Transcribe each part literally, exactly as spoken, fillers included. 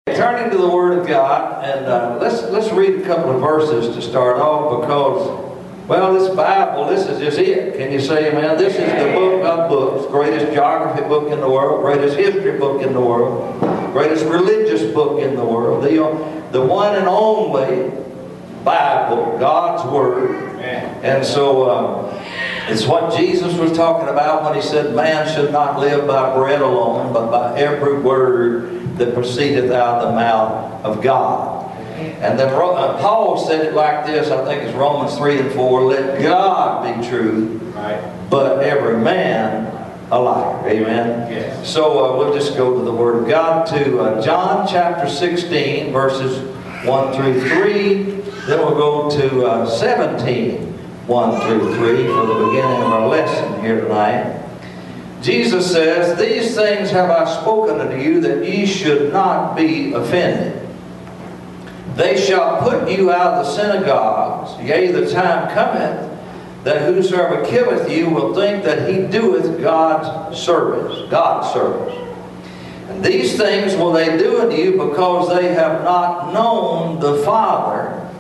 Turning to the Word of God, and uh, let's let's read a couple of verses to start off, because, well, this Bible, this is just it. Can you say amen? This is the book of books, greatest geography book in the world, greatest history book in the world, greatest religious book in the world, the, the one and only Bible, God's Word. And so um, it's what Jesus was talking about when he said, man should not live by bread alone, but by every word that proceedeth out of the mouth of God. And then uh, Paul said it like this, I think it's Romans three and four, let God be true, right, but every man a liar. Amen? Yes. So uh, we'll just go to the Word of God, to uh, John chapter sixteen, verses one through three. Then we'll go to uh, seventeen, one through three, for the beginning of our lesson here tonight. Jesus says, these things have I spoken unto you, that ye should not be offended. They shall put you out of the synagogues. Yea, the time cometh, that whosoever killeth you will think that he doeth God's service. God's service. And these things will they do unto you, because they have not known the Father,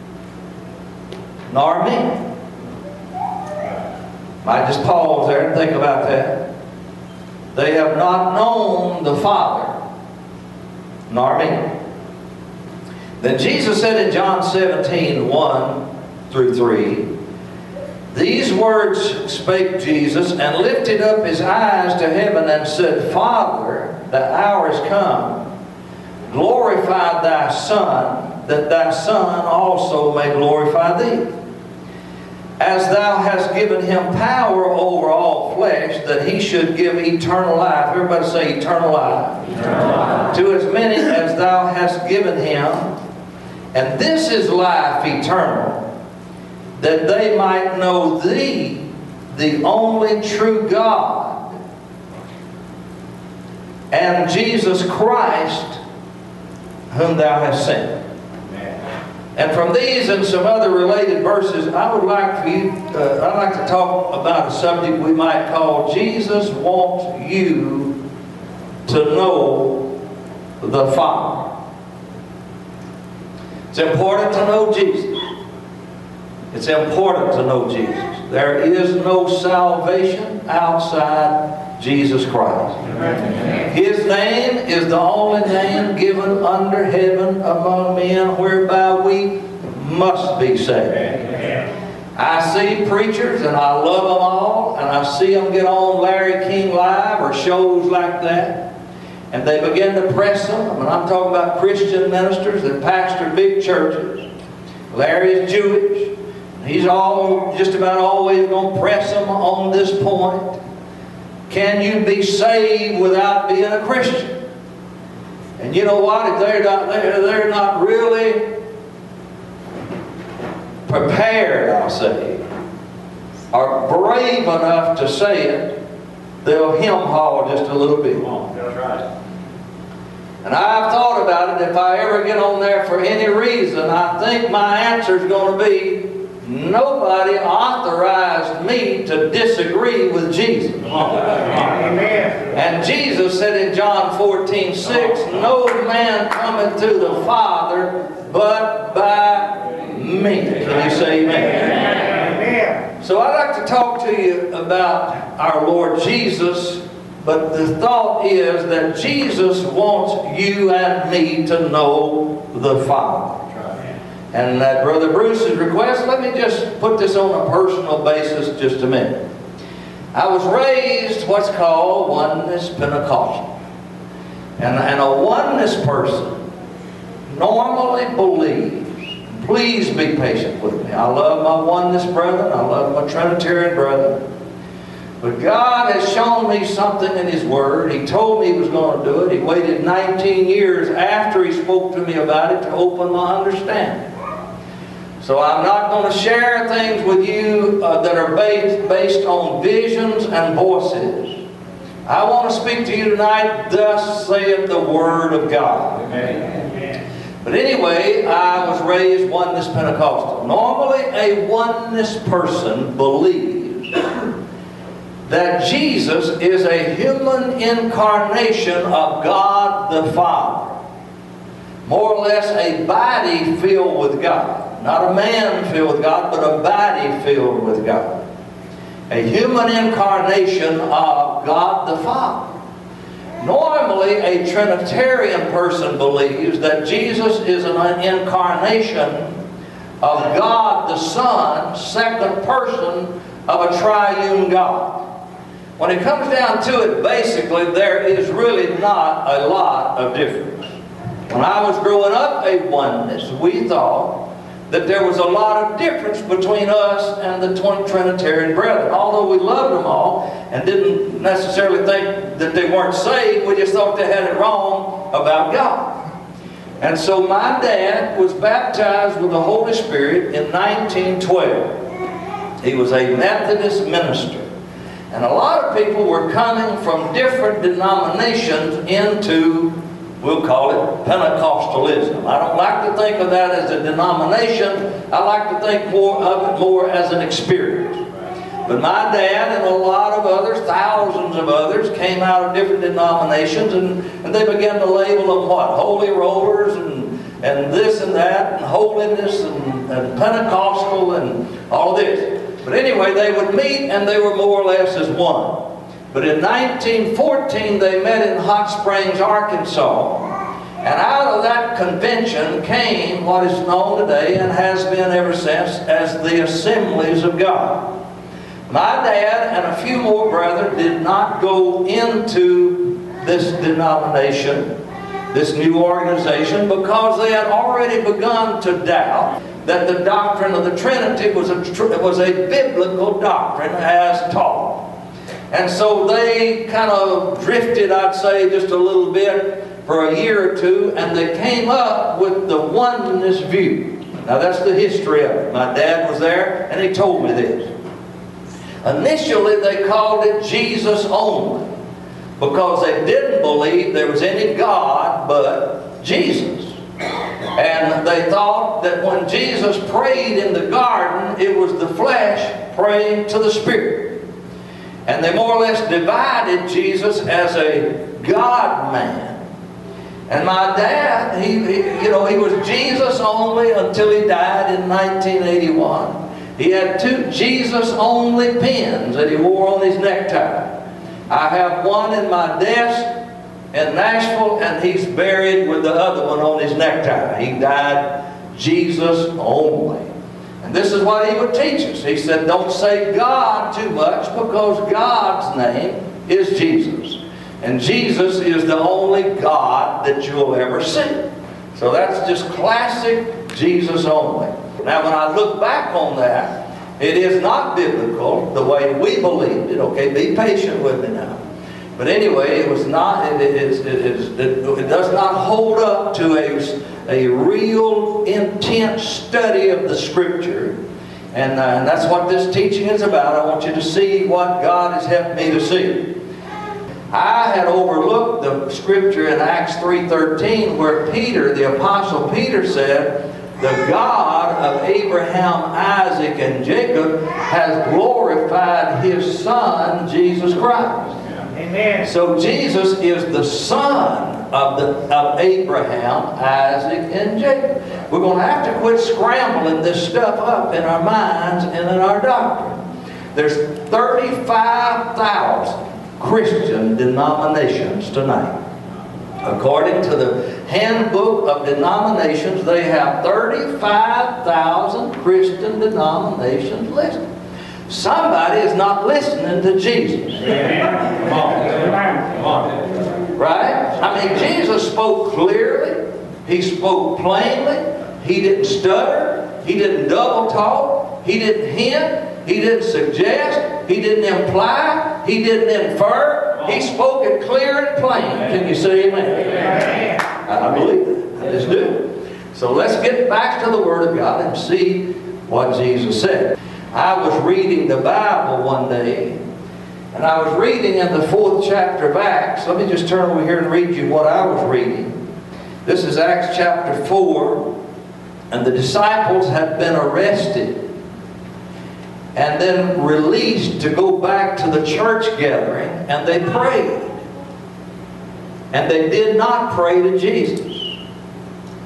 nor me. Might just pause there and think about that. They have not known the Father, nor me. Then Jesus said in John seventeen, one through three, these words spake Jesus, and lifted up his eyes to heaven, and said, Father, the hour is come. Glorify thy Son, that thy Son also may glorify thee. As thou hast given him power over all flesh, that he should give eternal life. Everybody say eternal life. Eternal life. To as many as thou hast given him. And this is life eternal, that they might know thee, the only true God, and Jesus Christ, whom thou hast sent. And from these and some other related verses, I would like for you, uh, I'd like to talk about a subject we might call, Jesus wants you to know the Father. It's important to know Jesus. It's important to know Jesus. There is no salvation outside Jesus Christ. His name is the only name given under heaven among men whereby we must be saved. I see preachers, and I love them all, and I see them get on Larry King Live or shows like that, and they begin to press them. I mean, I'm talking about Christian ministers that pastor big churches. Larry is Jewish. He's all just about always going to press them on this point. Can you be saved without being a Christian? And you know what? If they're not, they're, they're not really prepared, I'll say, or brave enough to say it, they'll hem-haw just a little bit. That's right. And I've thought about it. If I ever get on there for any reason, I think my answer is going to be, nobody authorized me to disagree with Jesus. Amen. And Jesus said in John fourteen, six, no man cometh to the Father but by me. Can you say amen? Amen. So I'd like to talk to you about our Lord Jesus, but the thought is that Jesus wants you and me to know the Father. And at Brother Bruce's request, let me just put this on a personal basis just a minute. I was raised what's called Oneness Pentecostal. And, and a oneness person normally believes, please be patient with me. I love my oneness brethren. I love my Trinitarian brethren. But God has shown me something in His Word. He told me He was going to do it. He waited nineteen years after He spoke to me about it to open my understanding. So I'm not going to share things with you uh, that are based, based on visions and voices. I want to speak to you tonight, thus saith the Word of God. Amen. But anyway, I was raised Oneness Pentecostal. Normally, a oneness person believes that Jesus is a human incarnation of God the Father. more or less a body filled with God. Not a man filled with God, but a body filled with God. A human incarnation of God the Father. Normally, a Trinitarian person believes that Jesus is an incarnation of God the Son, second person of a triune God. When it comes down to it, basically, there is really not a lot of difference. When I was growing up a oneness, we thought that there was a lot of difference between us and the twin Trinitarian brethren. Although we loved them all and didn't necessarily think that they weren't saved, we just thought they had it wrong about God. And so my dad was baptized with the Holy Spirit in nineteen twelve. He was a Methodist minister. And a lot of people were coming from different denominations into, we'll call it Pentecostalism. I don't like to think of that as a denomination. I like to think more of it more as an experience. But my dad and a lot of others, thousands of others, came out of different denominations, and, and they began to label them what? Holy rollers and, and this and that, and holiness and, and Pentecostal and all this. But anyway, they would meet and they were more or less as one. But in nineteen fourteen, they met in Hot Springs, Arkansas. And out of that convention came what is known today and has been ever since as the Assemblies of God. My dad and a few more brethren did not go into this denomination, this new organization, because they had already begun to doubt that the doctrine of the Trinity was a, was a biblical doctrine as taught. And so they kind of drifted, I'd say, just a little bit for a year or two, and they came up with the oneness view. Now that's the history of it. My dad was there, and he told me this. Initially, they called it Jesus only, because they didn't believe there was any God but Jesus. And they thought that when Jesus prayed in the garden, it was the flesh praying to the Spirit. And they more or less divided Jesus as a God-man. And my dad, he, he, you know, he was Jesus only until he died in nineteen eighty-one. He had two Jesus-only pins that he wore on his necktie. I have one in my desk in Nashville, and he's buried with the other one on his necktie. He died Jesus only. And this is what he would teach us. He said, don't say God too much, because God's name is Jesus. And Jesus is the only God that you'll ever see. So that's just classic Jesus only. Now when I look back on that, it is not biblical the way we believed it. Okay, be patient with me now. But anyway, it was not. It, it, is, it, is, it, it does not hold up to a, a real intense study of the Scripture, and, uh, and that's what this teaching is about. I want you to see what God has helped me to see. I had overlooked the Scripture in Acts three thirteen, where Peter, the Apostle Peter, said, "The God of Abraham, Isaac, and Jacob has glorified His Son, Jesus Christ." Amen. So Jesus is the son of, the, of Abraham, Isaac, and Jacob. We're going to have to quit scrambling this stuff up in our minds and in our doctrine. There's thirty-five thousand Christian denominations tonight. According to the Handbook of Denominations, they have thirty-five thousand Christian denominations listed. Somebody is not listening to Jesus. Amen. Come on. Come on. Right? I mean, Jesus spoke clearly. He spoke plainly. He didn't stutter. He didn't double talk. He didn't hint. He didn't suggest. He didn't imply. He didn't infer. He spoke it clear and plain. Can you say amen? Amen. I believe it. I just do. So let's get back to the Word of God and see what Jesus said. I was reading the Bible one day, and I was reading in the fourth chapter of Acts. Let me just turn over here and read you what I was reading. This is Acts chapter four, and the disciples had been arrested and then released to go back to the church gathering, and they prayed. And they did not pray to Jesus.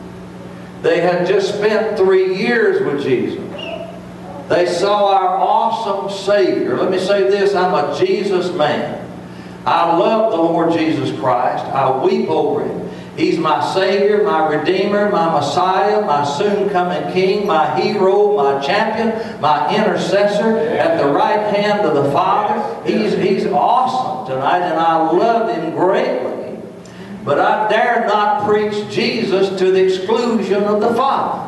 They had just spent three years with Jesus. They saw our awesome Savior. Let me say this, I'm a Jesus man. I love the Lord Jesus Christ. I weep over Him. He's my Savior, my Redeemer, my Messiah, my soon-coming King, my hero, my champion, my intercessor at the right hand of the Father. He's, he's awesome tonight, and I love Him greatly. But I dare not preach Jesus to the exclusion of the Father.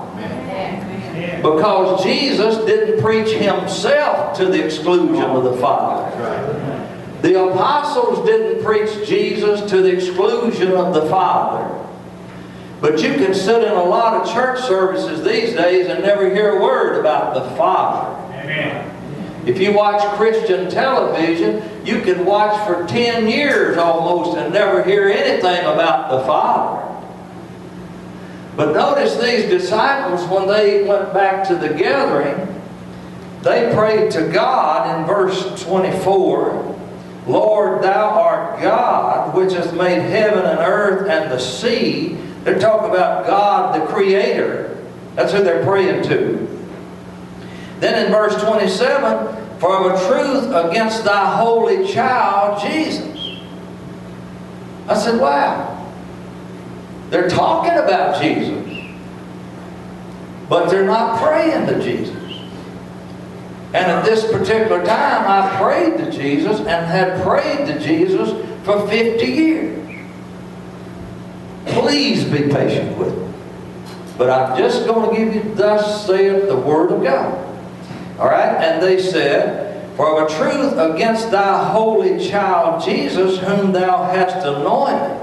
Because Jesus didn't preach Himself to the exclusion of the Father. The apostles didn't preach Jesus to the exclusion of the Father. But you can sit in a lot of church services these days and never hear a word about the Father. Amen. If you watch Christian television, you can watch for ten years almost and never hear anything about the Father. But notice these disciples, when they went back to the gathering, they prayed to God in verse twenty-four, Lord, Thou art God, which hath made heaven and earth and the sea. They're talking about God, the Creator. That's who they're praying to. Then in verse twenty-seven, for of a truth against Thy holy child, Jesus. I said, wow. They're talking about Jesus, but they're not praying to Jesus. And at this particular time, I prayed to Jesus and had prayed to Jesus for fifty years. Please be patient with me. But I'm just going to give you, thus saith the Word of God. All right? And they said, for of a truth against Thy holy child Jesus, whom Thou hast anointed.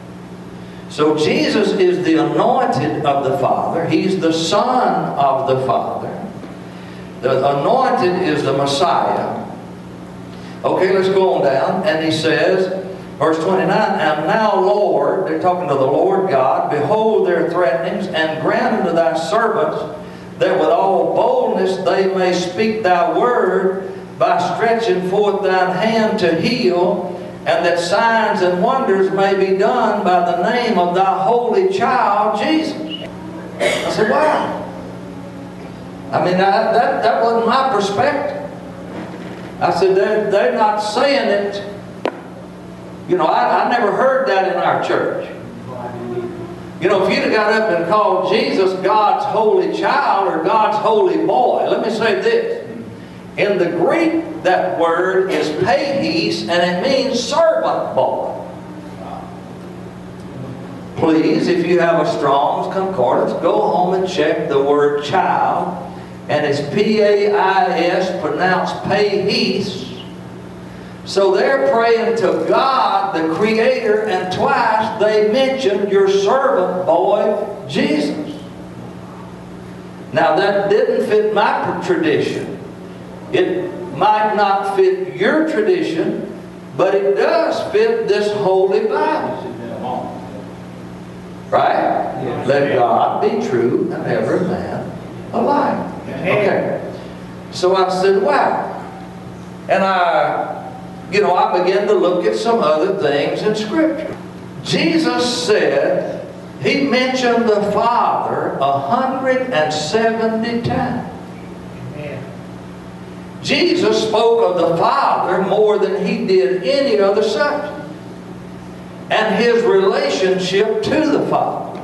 So Jesus is the anointed of the Father. He's the Son of the Father. The anointed is the Messiah. Okay, let's go on down. And He says, verse twenty-nine, and now, Lord, they're talking to the Lord God, behold their threatenings, and grant unto Thy servants that with all boldness they may speak Thy word by stretching forth Thine hand to heal, and that signs and wonders may be done by the name of Thy holy child, Jesus. I said, wow. I mean, I, that, that wasn't my perspective. I said, they're, they're not saying it. You know, I, I never heard that in our church. You know, if you'd have got up and called Jesus God's holy child or God's holy boy, let me say this. In the Greek, that word is paihis, and it means servant boy. Please, if you have a Strong's Concordance, go home and check the word child. And it's P A I S, pronounced paihis. So they're praying to God, the Creator, and twice they mentioned your servant boy, Jesus. Now that didn't fit my tradition. It might not fit your tradition, but it does fit this Holy Bible. Right? Yes. Let God be true and every man a lie. Okay. So I said, wow. And I, you know, I began to look at some other things in Scripture. Jesus said, He mentioned the Father a hundred and seventy times. Jesus spoke of the Father more than He did any other subject. And His relationship to the Father.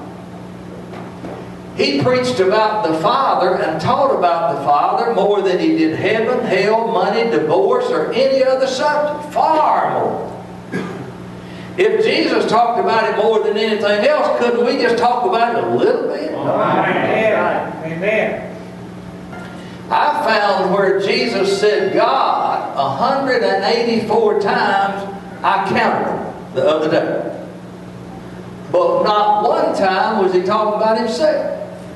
He preached about the Father and taught about the Father more than He did heaven, hell, money, divorce, or any other subject. Far more. If Jesus talked about it more than anything else, couldn't we just talk about it a little bit? Amen. Amen. I found where Jesus said God one hundred eighty-four times. I counted them the other day. But not one time was He talking about Himself.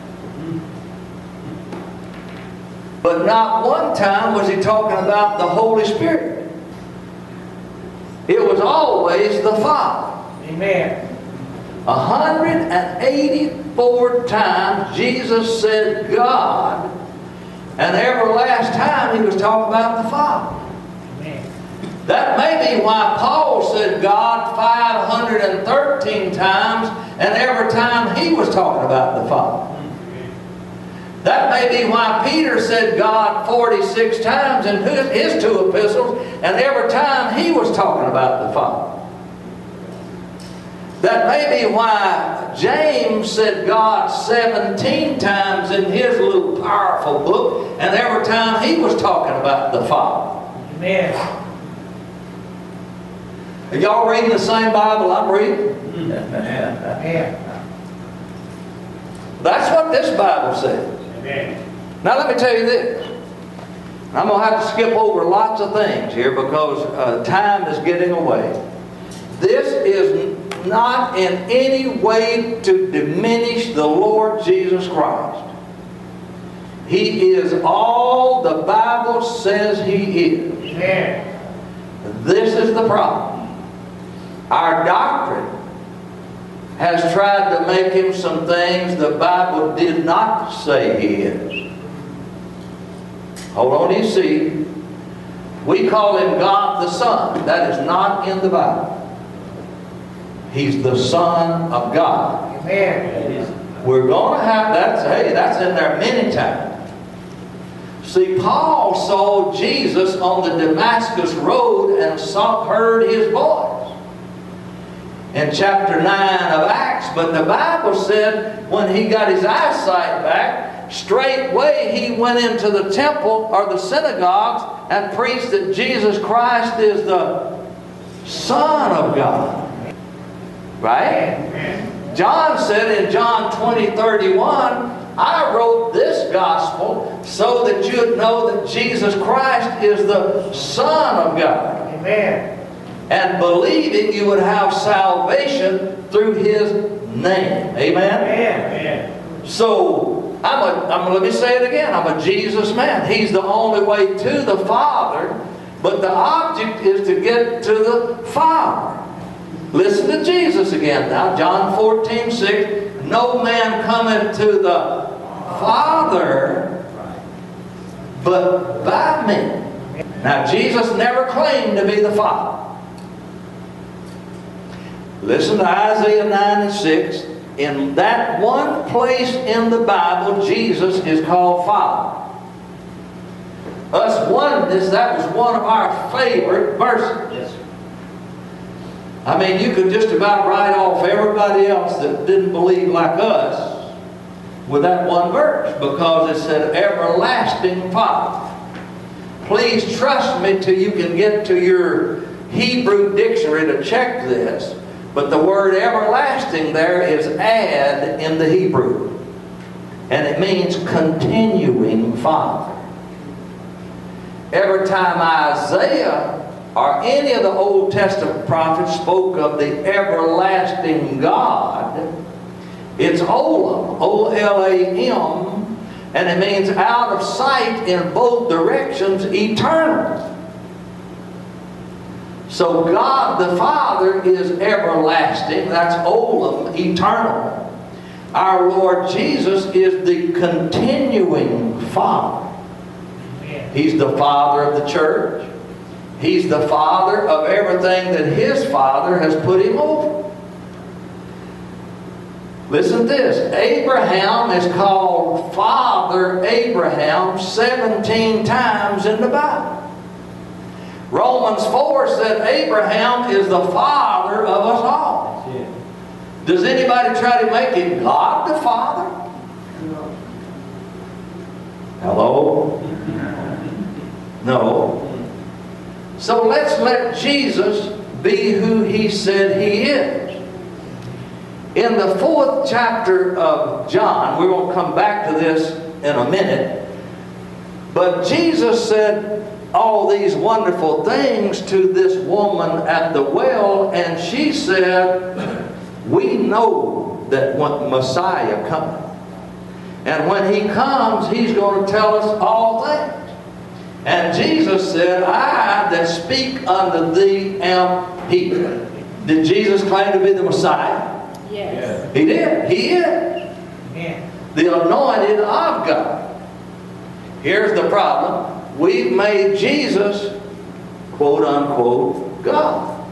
But not one time was He talking about the Holy Spirit. It was always the Father. Amen. one hundred eighty-four times Jesus said God, and every last time He was talking about the Father. Amen. That may be why Paul said God five hundred thirteen times, and every time he was talking about the Father. That may be why Peter said God forty-six times in his, his two epistles, and every time he was talking about the Father. That may be why James said God seventeen times in his little powerful book, and every time he was talking about the Father. Amen. Are y'all reading the same Bible I'm reading? Amen. That's what this Bible says. Amen. Now let me tell you this. I'm going to have to skip over lots of things here because uh, time is getting away. This is not in any way to diminish the Lord Jesus Christ. He is all the Bible says He is. Amen. This is the problem. Our doctrine has tried to make Him some things the Bible did not say He is. Hold on, you see. We call Him God the Son. That is not in the Bible. He's the Son of God. Amen. We're going to have, that's, hey, that's in there many times. See, Paul saw Jesus on the Damascus road and saw, heard His voice in chapter nine of Acts. But the Bible said when he got his eyesight back, straightway he went into the temple or the synagogues and preached that Jesus Christ is the Son of God. Right? John said in John twenty thirty-one, I wrote this gospel so that you'd know that Jesus Christ is the Son of God. Amen. And believing you would have salvation through His name. Amen? Amen. So, I'm a, I'm, let me say it again. I'm a Jesus man. He's the only way to the Father, but the object is to get to the Father. Listen to Jesus again now. John fourteen six. No man cometh to the Father but by me. Now Jesus never claimed to be the Father. Listen to Isaiah nine and six. In that one place in the Bible, Jesus is called Father. Us oneness, that was one of our favorite verses. Yes, sir. I mean, you could just about write off everybody else that didn't believe like us with that one verse, because it said, everlasting Father. Please trust me till you can get to your Hebrew dictionary to check this. But the word everlasting there is ad in the Hebrew. And it means continuing Father. Every time Isaiah or any of the Old Testament prophets spoke of the everlasting God, it's Olam, O L A M, and it means out of sight in both directions, eternal. So God the Father is everlasting, that's Olam, eternal. Our Lord Jesus is the continuing Father. He's the Father of the church. He's the Father of everything that His Father has put Him over. Listen to this. Abraham is called Father Abraham seventeen times in the Bible. Romans four said Abraham is the father of us all. Yeah. Does anybody try to make Him God the Father? No. Hello? No. So let's let Jesus be who He said He is. In the fourth chapter of John, we will come back to this in a minute, but Jesus said all these wonderful things to this woman at the well, and she said, we know that when Messiah comes, and when He comes, He's going to tell us all things. And Jesus said, I that speak unto thee am He. Did Jesus claim to be the Messiah? Yes. He did. He is. Amen. The anointed of God. Here's the problem. We've made Jesus, quote unquote, God.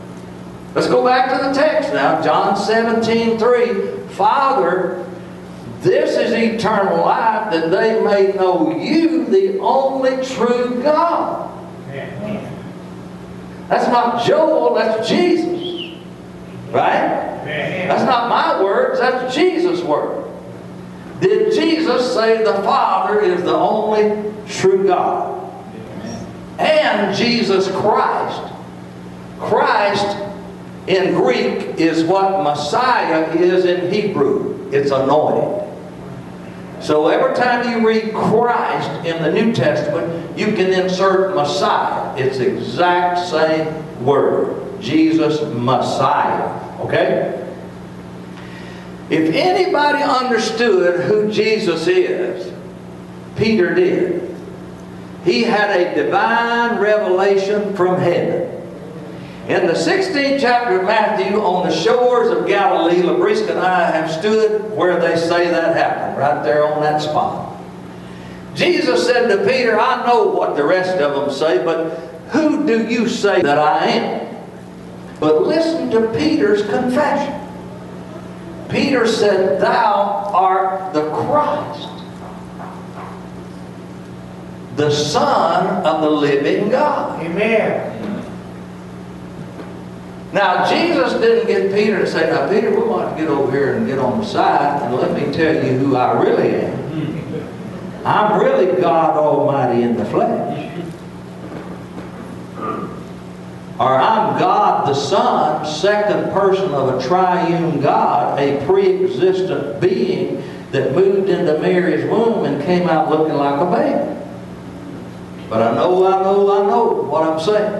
Let's go back to the text now. John seventeen three. Father, This is eternal life, that they may know you, the only true God. Amen. That's not Joel, that's Jesus. Right? Amen. That's not my words, that's Jesus' word. Did Jesus say the Father is the only true God? And Jesus Christ. Christ in Greek is what Messiah is in Hebrew. It's anointed. So every time you read Christ in the New Testament, you can insert Messiah. It's the exact same word. Jesus Messiah. Okay? If anybody understood who Jesus is, Peter did. He had a divine revelation from heaven. In the sixteenth chapter of Matthew, on the shores of Galilee, LaBrisca and I have stood where they say that happened, right there on that spot. Jesus said to Peter, I know what the rest of them say, but who do you say that I am? But listen to Peter's confession. Peter said, thou art the Christ, the Son of the living God. Amen. Now, Jesus didn't get Peter to say, now, Peter, we want to get over here and get on the side, and let me tell you who I really am. I'm really God Almighty in the flesh. Or I'm God the Son, second person of a triune God, a pre-existent being that moved into Mary's womb and came out looking like a baby. But I know, I know, I know what I'm saying.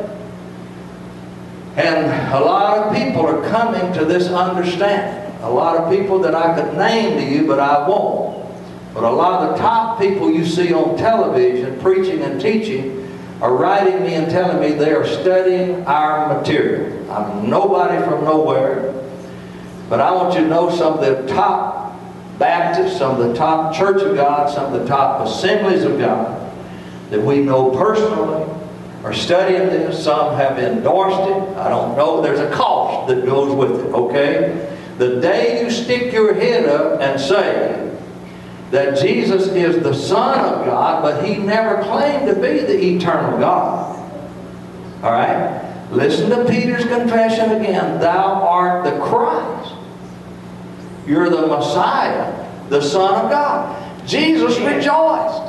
And a lot of people are coming to this understanding. A lot of people that I could name to you, but I won't. But a lot of the top people you see on television preaching and teaching are writing me and telling me they are studying our material. I'm nobody from nowhere. But I want you to know some of the top Baptists, some of the top Church of God, some of the top Assemblies of God that we know personally are studying this. Some have endorsed it. I don't know. There's a cost that goes with it, okay? The day you stick your head up and say that Jesus is the Son of God, but He never claimed to be the eternal God. All right? Listen to Peter's confession again. Thou art the Christ. You're the Messiah, the Son of God. Jesus rejoiced.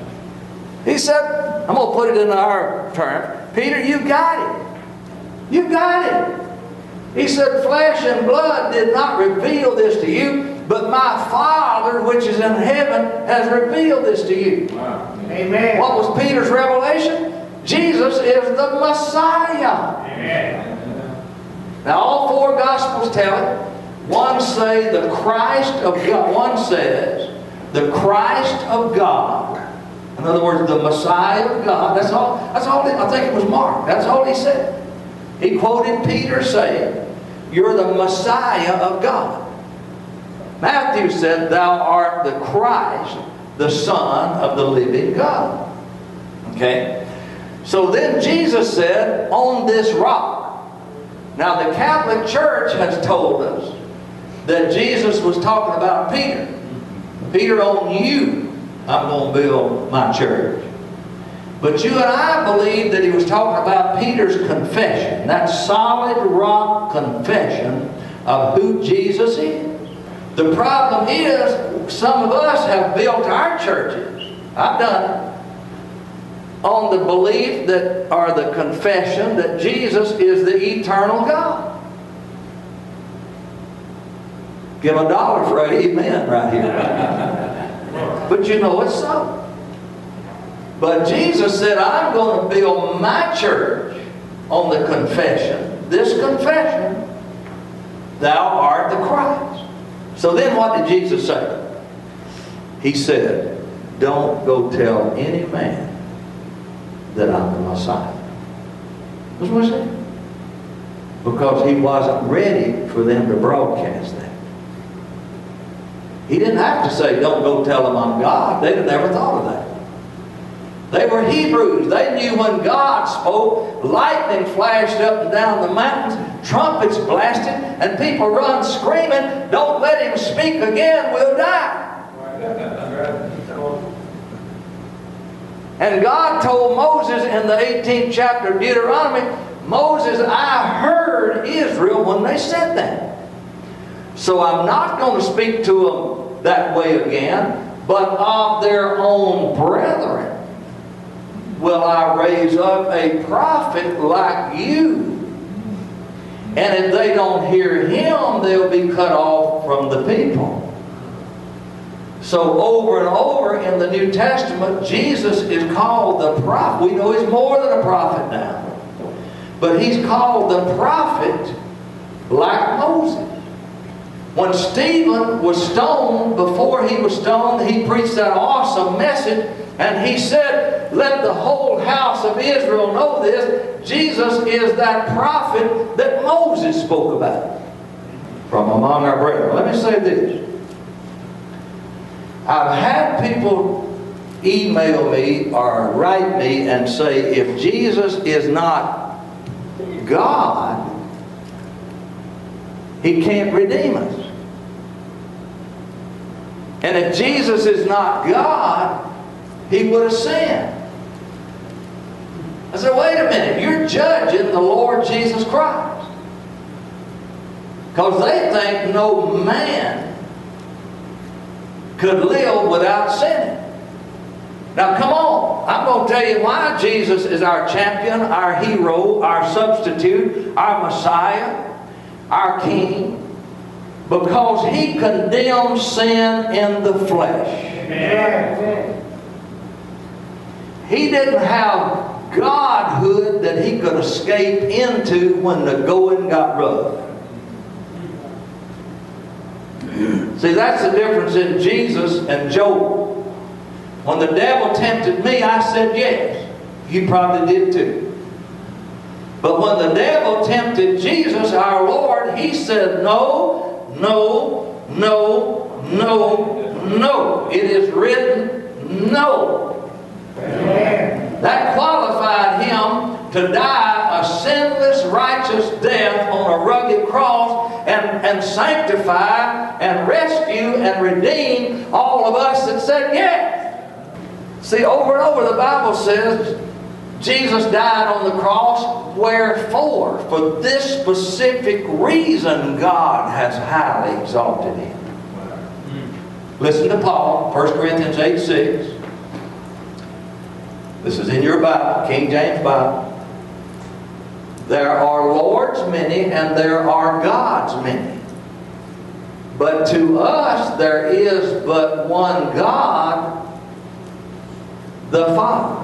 He said, I'm going to put it in our term, Peter, you got it. You got it. He said, flesh and blood did not reveal this to you, but my Father which is in heaven has revealed this to you. Wow. Amen. What was Peter's revelation? Jesus is the Messiah. Amen. Now all four Gospels tell it. One say the Christ of God. One says the Christ of God. In other words, the Messiah of God. That's all. That's all. I think it was Mark. That's all he said. He quoted Peter saying, "You're the Messiah of God." Matthew said, "Thou art the Christ, the Son of the living God." Okay. So then Jesus said, "On this rock." Now the Catholic Church has told us that Jesus was talking about Peter. Peter, on you I'm going to build my church. But you and I believe that he was talking about Peter's confession, that solid rock confession of who Jesus is. The problem is, some of us have built our churches, I've done it, on the belief that, or the confession that Jesus is the eternal God. Give a dollar for an amen right here. But you know it's so. But Jesus said, I'm going to build my church on the confession, this confession, thou art the Christ. So then what did Jesus say? He said, don't go tell any man that I'm the Messiah. That's what he said. Because he wasn't ready for them to broadcast that. He didn't have to say, don't go tell them I'm God. They'd have never thought of that. They were Hebrews. They knew when God spoke, lightning flashed up and down the mountains, trumpets blasted, and people run screaming, don't let him speak again, we'll die. And God told Moses in the eighteenth chapter of Deuteronomy, Moses, I heard Israel when they said that. So I'm not going to speak to them that way again, but of their own brethren will I raise up a prophet like you. And if they don't hear him, they'll be cut off from the people. So over and over in the New Testament, Jesus is called the prophet. We know he's more than a prophet now. But he's called the prophet like Moses. When Stephen was stoned, before he was stoned, he preached that awesome message. And he said, let the whole house of Israel know this. Jesus is that prophet that Moses spoke about from among our brethren. Let me say this. I've had people email me or write me and say, if Jesus is not God, he can't redeem us. And if Jesus is not God, he would have sinned. I said, wait a minute, you're judging the Lord Jesus Christ. Because they think no man could live without sinning. Now come on, I'm going to tell you why Jesus is our champion, our hero, our substitute, our Messiah, our King. Because he condemns sin in the flesh. Amen. He didn't have Godhood that he could escape into when the going got rough. See, that's the difference in Jesus and Job. When the devil tempted me, I said yes. You probably did too. But when the devil tempted Jesus, our Lord, he said no, no, no, no, no. It is written no. Amen. That qualified him to die a sinless, righteous death on a rugged cross and, and sanctify and rescue and redeem all of us that said yes. See, over and over the Bible says Jesus died on the cross. Wherefore? For this specific reason God has highly exalted him. Listen to Paul, First Corinthians eight six. This is in your Bible, King James Bible. There are lords many and there are gods many. But to us there is but one God, the Father.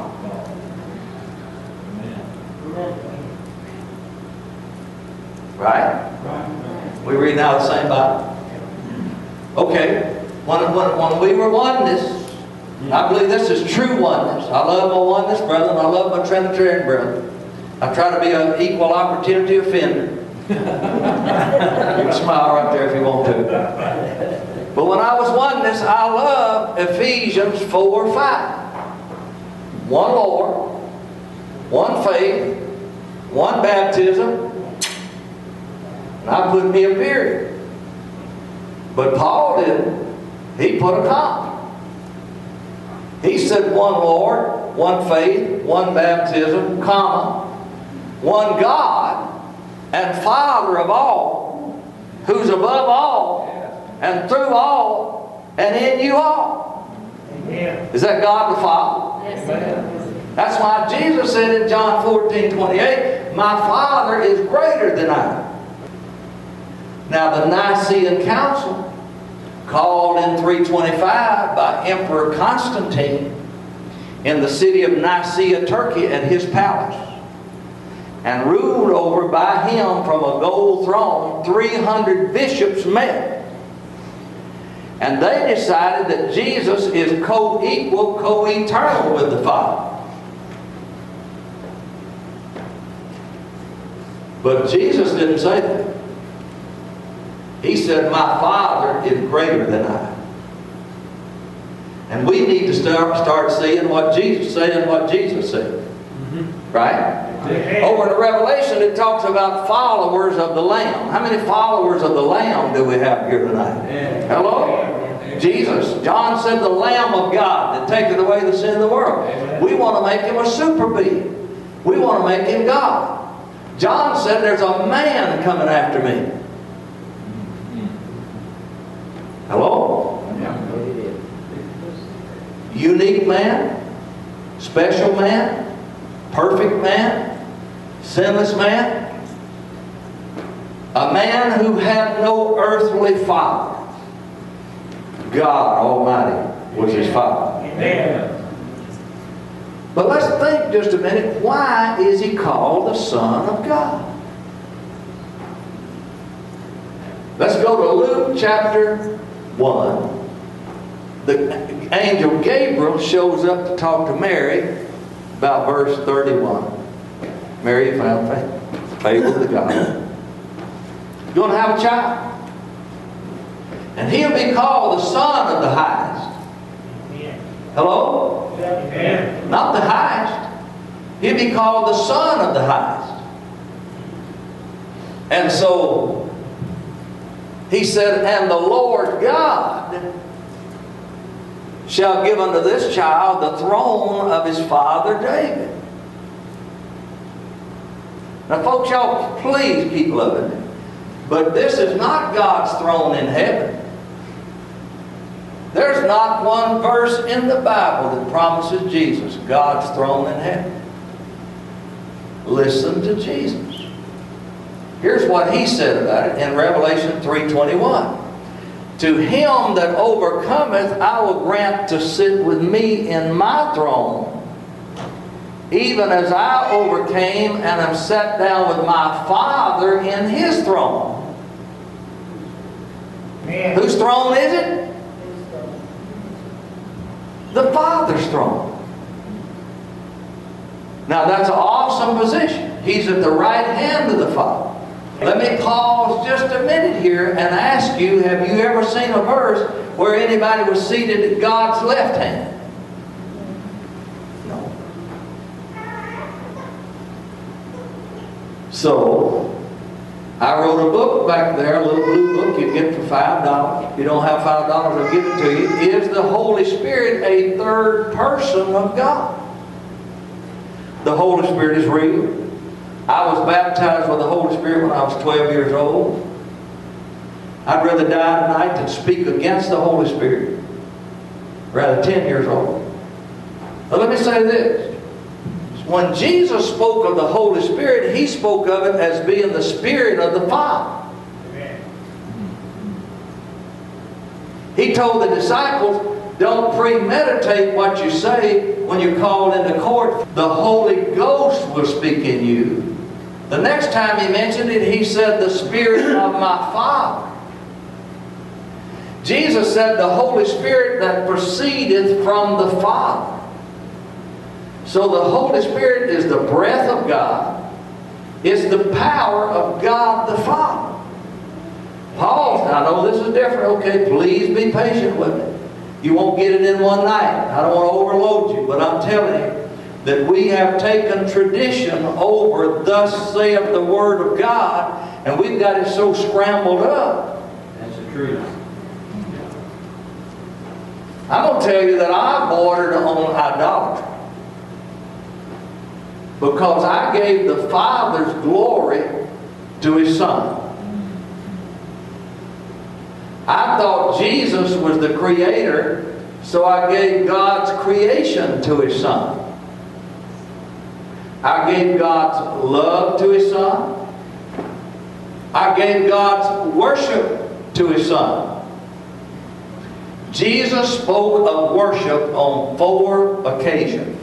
Right? We read now the same Bible. Okay. When, when, when we were oneness, I believe this is true oneness. I love my oneness brethren. I love my Trinitarian brethren. I try to be an equal opportunity offender. You can smile right there if you want to. But when I was oneness, I love Ephesians four five. One Lord, one faith, one baptism. And I put me a period. But Paul didn't. He put a comma. He said one Lord, one faith, one baptism, comma, one God and Father of all, who's above all, and through all, and in you all. Amen. Is that God the Father? Yes, Amen. That's why Jesus said in John fourteen twenty-eight, my Father is greater than I. Now the Nicene Council, called in three twenty-five by Emperor Constantine in the city of Nicaea, Turkey, at his palace, and ruled over by him from a gold throne, three hundred bishops met. And they decided that Jesus is co-equal, co-eternal with the Father. But Jesus didn't say that. He said, my Father is greater than I. And we need to start, start seeing what Jesus said and what Jesus said. Mm-hmm. Right? Amen. Over in the Revelation, it talks about followers of the Lamb. How many followers of the Lamb do we have here tonight? Amen. Hello? Amen. Jesus, John said, the Lamb of God that taketh away the sin of the world. Amen. We want to make him a super being. We want to make him God. John said, there's a man coming after me. Hello? Unique man, special man, perfect man, sinless man, a man who had no earthly father. God Almighty was his father. Amen. But let's think just a minute, why is he called the Son of God? Let's go to Luke chapter one. The angel Gabriel shows up to talk to Mary about verse thirty-one. Mary found favor with God. You're going to have a child. And he'll be called the Son of the Highest. Hello? Amen. Not the highest. He'll be called the Son of the Highest. And so, he said, and the Lord God shall give unto this child the throne of his father David. Now folks, y'all please keep loving it. But this is not God's throne in heaven. There's not one verse in the Bible that promises Jesus God's throne in heaven. Listen to Jesus. Here's what he said about it in Revelation three twenty-one. To him that overcometh I will grant to sit with me in my throne, even as I overcame and am sat down with my Father in his throne. Amen. Whose throne is it? The Father's throne. Now that's an awesome position. He's at the right hand of the Father. Let me pause just a minute here and ask you, have you ever seen a verse where anybody was seated at God's left hand? No. So, I wrote a book back there, a little blue book you get for five dollars. If you don't have five dollars, I'll give it to you. Is the Holy Spirit a third person of God? The Holy Spirit is real. I was baptized with the Holy Spirit when I was twelve years old. I'd rather die tonight than speak against the Holy Spirit. Rather ten years old. But let me say this. When Jesus spoke of the Holy Spirit, he spoke of it as being the Spirit of the Father. Amen. He told the disciples, don't premeditate what you say when you're called into court. The Holy Ghost will speak in you. The next time he mentioned it, he said, the Spirit of my Father. Jesus said, the Holy Spirit that proceedeth from the Father. So the Holy Spirit is the breath of God. It's the power of God the Father. Paul, I know this is different. Okay, please be patient with me. You won't get it in one night. I don't want to overload you, but I'm telling you that we have taken tradition over thus saith the Word of God, and we've got it so scrambled up. That's the truth. I'm going to tell you that I bordered on idolatry. Because I gave the Father's glory to His Son. I thought Jesus was the Creator, so I gave God's creation to His Son. I gave God's love to His Son. I gave God's worship to His Son. Jesus spoke of worship on four occasions.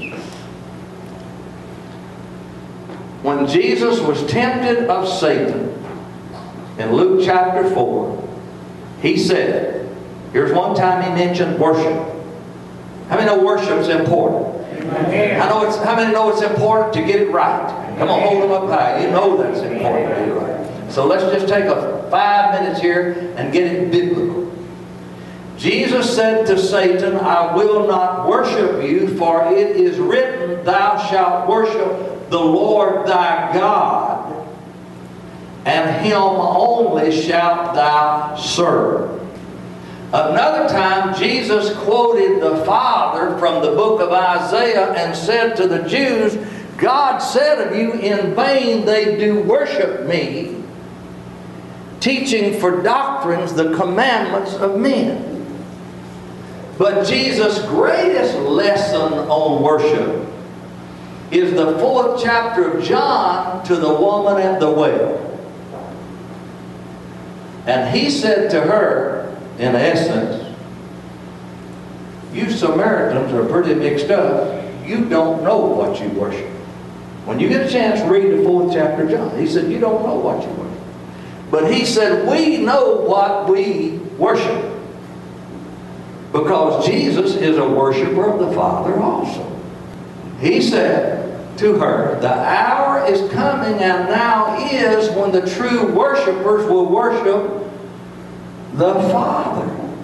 When Jesus was tempted of Satan in Luke chapter four, He said, here's one time He mentioned worship. How many know worship's important? Amen. I know it's, how many know it's important to get it right? Come on, hold them up high. You know that's important to get it right. So let's just take a five minutes here and get it biblical. Jesus said to Satan, I will not worship you, for it is written, thou shalt worship the Lord thy God, and Him only shalt thou serve. Another time, Jesus quoted the Father from the book of Isaiah and said to the Jews, God said of you, in vain they do worship me, teaching for doctrines the commandments of men. But Jesus' greatest lesson on worship is the fourth chapter of John to the woman at the well. And he said to her, in essence, you Samaritans are pretty mixed up. You don't know what you worship. When you get a chance, read the fourth chapter of John. He said, you don't know what you worship. But he said, we know what we worship. Because Jesus is a worshiper of the Father also. He said to her, the hour is coming and now is when the true worshipers will worship the Father.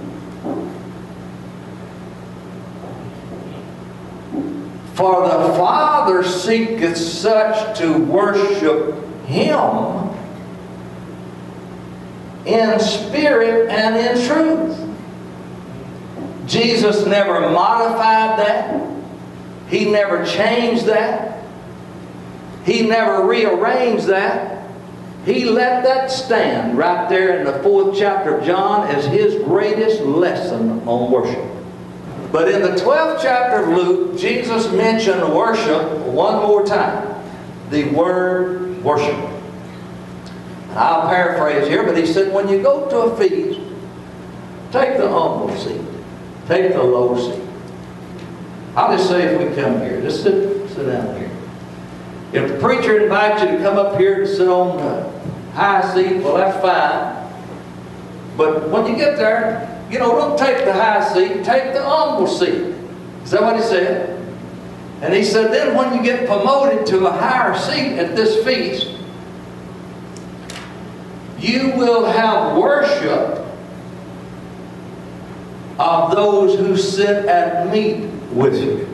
For the Father seeketh such to worship Him in spirit and in truth. Jesus never modified that. He never changed that. He never rearranged that. He let that stand right there in the fourth chapter of John as His greatest lesson on worship. But in the twelfth chapter of Luke, Jesus mentioned worship one more time. The word worship. I'll paraphrase here, but he said, when you go to a feast, take the humble seat. Take the low seat. I'll just say if we come here, just sit, sit down here. If the preacher invites you to come up here to sit on the high seat, well, that's fine. But when you get there, you know, don't take the high seat, take the humble seat. Is that what he said? And he said, then when you get promoted to a higher seat at this feast, you will have worship of those who sit at meat with you.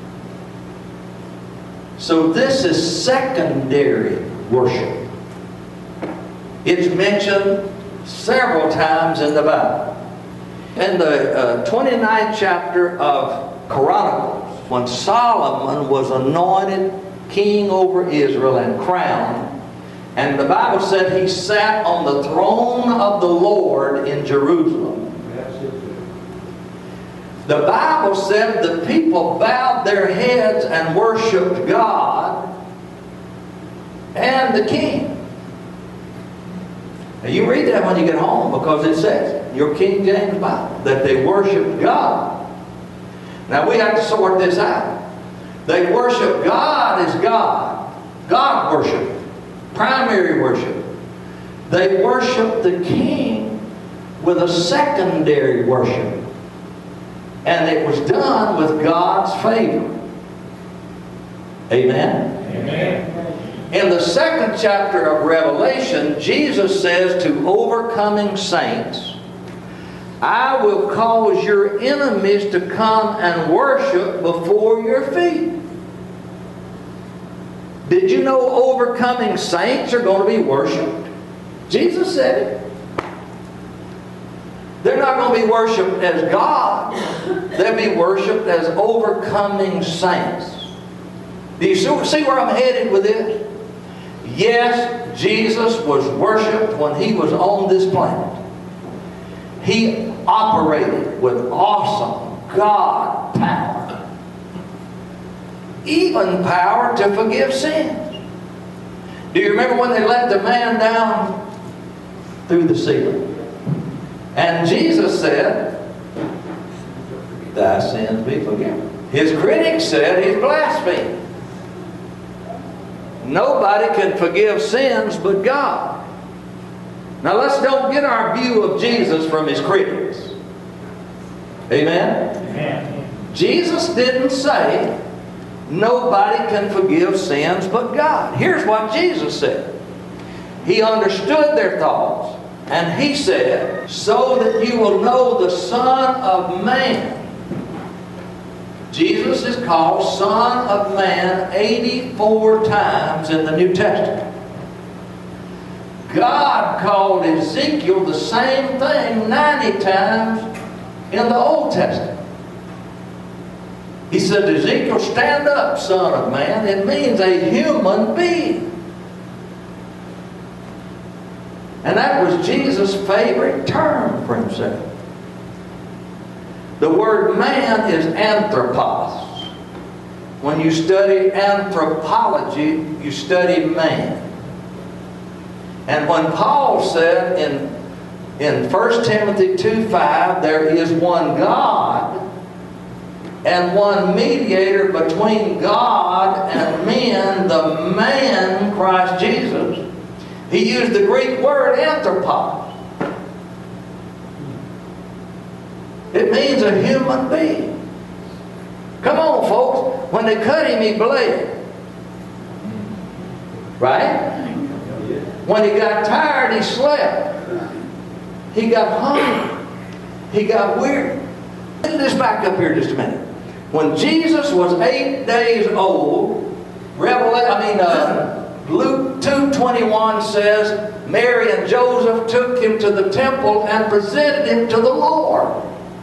So this is secondary worship. It's mentioned several times in the Bible. In the uh, twenty-ninth chapter of Chronicles, when Solomon was anointed king over Israel and crowned, and the Bible said he sat on the throne of the Lord in Jerusalem. The Bible said the people bowed their heads and worshiped God and the king. Now you read that when you get home, because it says, your King James Bible, that they worshiped God. Now we have to sort this out. They worship God as God. God worship. Primary worship. They worship the king with a secondary worship. And it was done with God's favor. Amen? Amen. In the second chapter of Revelation, Jesus says to overcoming saints, I will cause your enemies to come and worship before your feet. Did you know overcoming saints are going to be worshipped? Jesus said it. They're not going to be worshipped as God. They'll be worshipped as overcoming saints. Do you see where I'm headed with this? Yes, Jesus was worshipped when He was on this planet. He operated with awesome God power. Even power to forgive sins. Do you remember when they let the man down through the ceiling? And Jesus said, thy sins be forgiven. His critics said he's blaspheming. Nobody can forgive sins but God. Now let's don't get our view of Jesus from His critics. Amen? Amen. Jesus didn't say nobody can forgive sins but God. Here's what Jesus said. He understood their thoughts, and He said, so that you will know the Son of Man. Jesus is called Son of Man eighty-four times in the New Testament. God called Ezekiel the same thing ninety times in the Old Testament. He said to Ezekiel, stand up, son of man. It means a human being. And that was Jesus' favorite term for himself. The word man is anthropos. When you study anthropology, you study man. And when Paul said in, in First Timothy two five, there is one God and one mediator between God and men, the man Christ Jesus. He used the Greek word anthropos. It means a human being. Come on, folks. When they cut him, he bled. Right? When he got tired, he slept. He got hungry. He got weary. Let this back up here just a minute. When Jesus was eight days old, Revelation, I mean, uh, Luke two twenty-one says, Mary and Joseph took him to the temple and presented him to the Lord.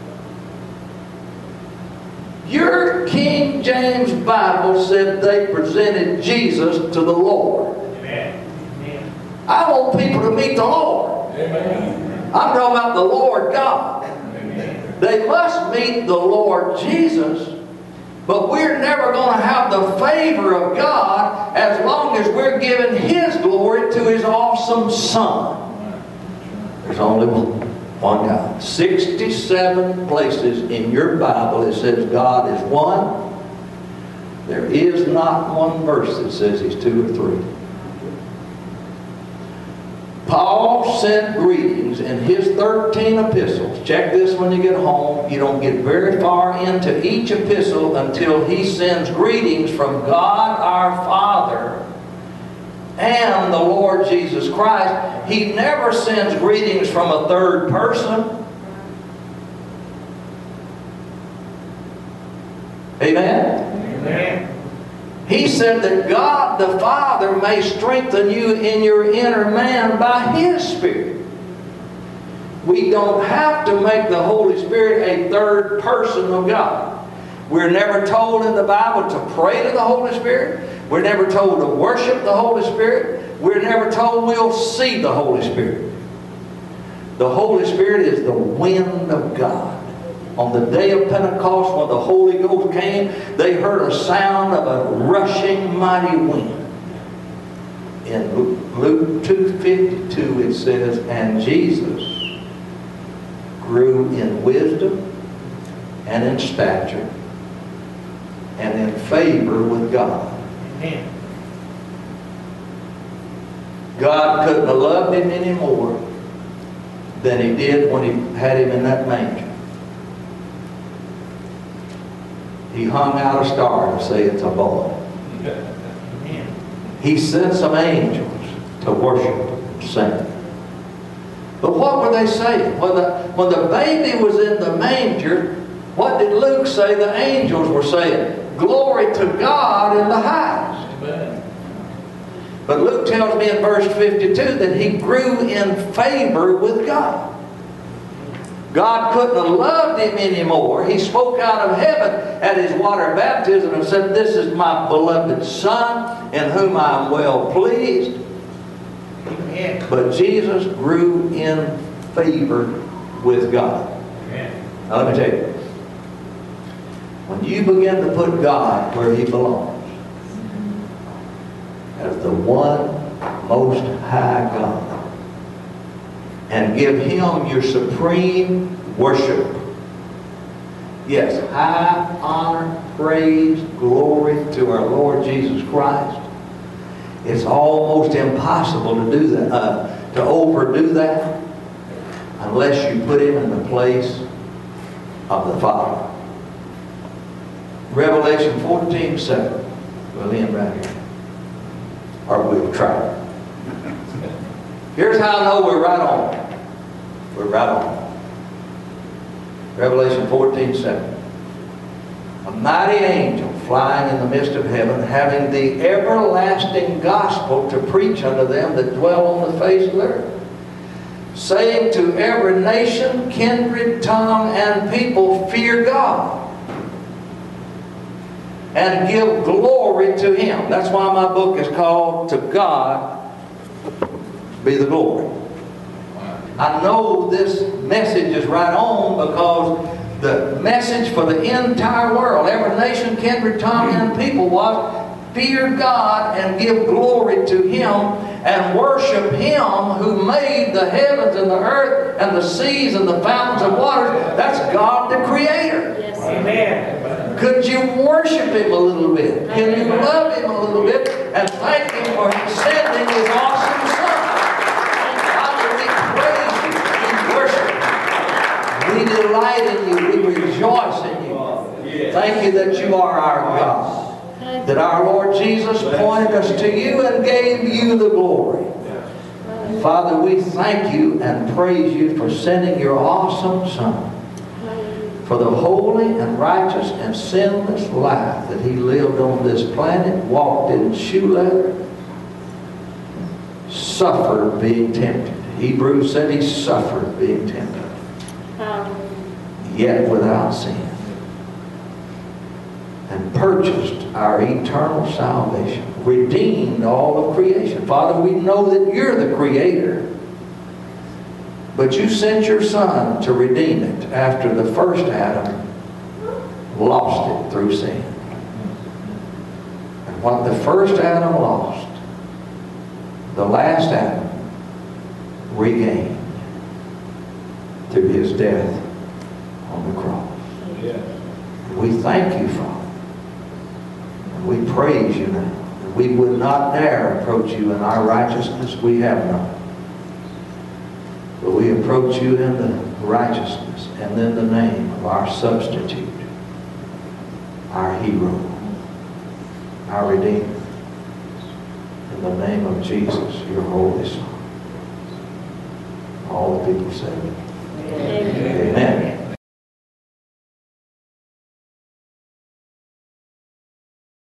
Your King James Bible said they presented Jesus to the Lord. Amen. Amen. I want people to meet the Lord. Amen. I'm talking about the Lord God. Amen. They must meet the Lord Jesus, but we're never going to have the favor of God as long as we're giving His glory to His awesome Son. There's only one. One God. sixty-seven places in your Bible it says God is one. There is not one verse that says He's two or three. Paul sent greetings in his thirteen epistles. Check this when you get home. You don't get very far into each epistle until he sends greetings from God our Father and the Lord Jesus Christ. He never sends greetings from a third person. Amen? Amen. He said that God the Father may strengthen you in your inner man by His Spirit. We don't have to make the Holy Spirit a third person of God. We're never told in the Bible to pray to the Holy Spirit. We're never told to worship the Holy Spirit. We're never told we'll see the Holy Spirit. The Holy Spirit is the wind of God. On the day of Pentecost, when the Holy Ghost came, they heard a sound of a rushing mighty wind. In Luke two fifty-two it says, and Jesus grew in wisdom and in stature and in favor with God. Amen. God couldn't have loved him any more than He did when He had him in that manger. He hung out a star to say it's a boy. Amen. He sent some angels to worship and sing. But what were they saying? When the, when the baby was in the manger, what did Luke say the angels were saying? Glory to God in the highest. Amen. But Luke tells me in verse fifty-two that he grew in favor with God. God couldn't have loved him anymore. He spoke out of heaven at his water baptism and said, this is my beloved Son in whom I am well pleased. Amen. But Jesus grew in favor with God. Amen. Now let me tell you. When you begin to put God where He belongs, as the one most high God, and give Him your supreme worship. Yes, high honor, praise, glory to our Lord Jesus Christ. It's almost impossible to do that, uh, to overdo that, unless you put Him in the place of the Father. Revelation fourteen seven. We'll end right here. Or we'll try. Here's how I know we're right on. We're right on. Revelation fourteen seven. A mighty angel flying in the midst of heaven, having the everlasting gospel to preach unto them that dwell on the face of the earth. saying to every nation, kindred, tongue, and people, fear God and give glory to Him. That's why my book is called To God Be the Glory. I know this message is right on because the message for the entire world, every nation, kindred, tongue, and people was fear God and give glory to Him and worship Him who made the heavens and the earth and the seas and the fountains of waters. That's God the Creator. Yes. Amen. Could you worship Him a little bit? Can you love Him a little bit and thank Him for His sending His awesome Son? Father, we praise you. We worship you. We delight in you. We rejoice in you. Thank you that you are our God. That our Lord Jesus pointed us to you and gave you the glory. Father, we thank you and praise you for sending your awesome Son, for the holy and righteous and sinless life that He lived on this planet, walked in shoe leather, suffered being tempted. Hebrews said He suffered being tempted, yet without sin, and purchased our eternal salvation, redeemed all of creation. Father, we know that you're the Creator, but you sent your Son to redeem it after the first Adam lost it through sin. And what the first Adam lost, the last Adam regained through His death on the cross. We thank you, Father. We praise you now. We would not dare approach you in our righteousness. We have none. But we approach you in the righteousness and in the name of our substitute, our hero, our Redeemer. In the name of Jesus, your holy Son. All the people said, Amen. Amen.